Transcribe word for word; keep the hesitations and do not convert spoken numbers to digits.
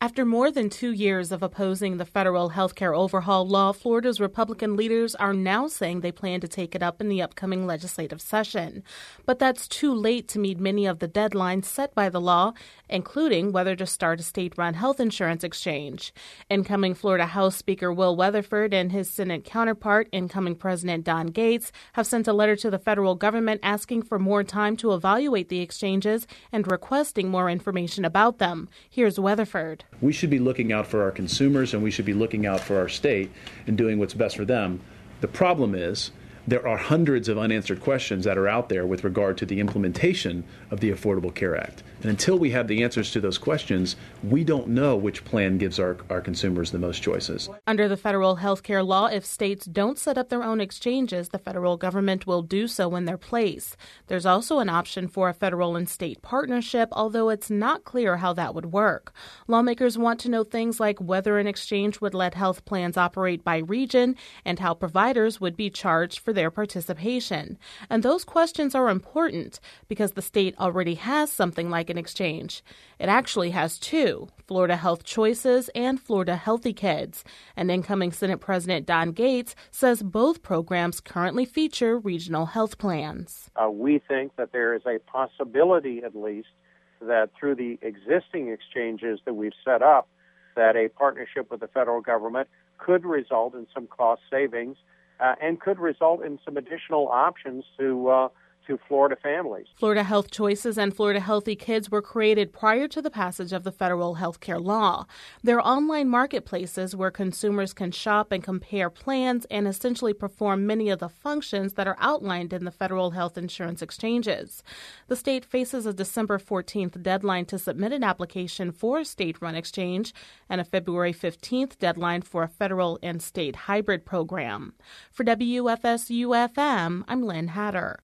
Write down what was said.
After more than two years of opposing the federal healthcare overhaul law, Florida's Republican leaders are now saying they plan to take it up in the upcoming legislative session. But that's too late to meet many of the deadlines set by the law, including whether to start a state-run health insurance exchange. Incoming Florida House Speaker Will Weatherford and his Senate counterpart, incoming President Don Gates, have sent a letter to the federal government asking for more time to evaluate the exchanges and requesting more information about them. Here's Weatherford. We should be looking out for our consumers, and we should be looking out for our state and doing what's best for them. The problem is there are hundreds of unanswered questions that are out there with regard to the implementation of the Affordable Care Act. And until we have the answers to those questions, we don't know which plan gives our, our consumers the most choices. Under the federal health care law, if states don't set up their own exchanges, the federal government will do so in their place. There's also an option for a federal and state partnership, although it's not clear how that would work. Lawmakers want to know things like whether an exchange would let health plans operate by region and how providers would be charged for their participation. And those questions are important because the state already has something like an exchange. It actually has two, Florida Health Choices and Florida Healthy Kids. And incoming Senate President Don Gates says both programs currently feature regional health plans. Uh, we think that there is a possibility, at least, that through the existing exchanges that we've set up, that a partnership with the federal government could result in some cost savings uh, and could result in some additional options to uh, to Florida families. Florida Health Choices and Florida Healthy Kids were created prior to the passage of the federal health care law. They're online marketplaces where consumers can shop and compare plans and essentially perform many of the functions that are outlined in the federal health insurance exchanges. The state faces a December fourteenth deadline to submit an application for a state-run exchange and a February fifteenth deadline for a federal and state hybrid program. For W F S U F M, I'm Lynn Hatter.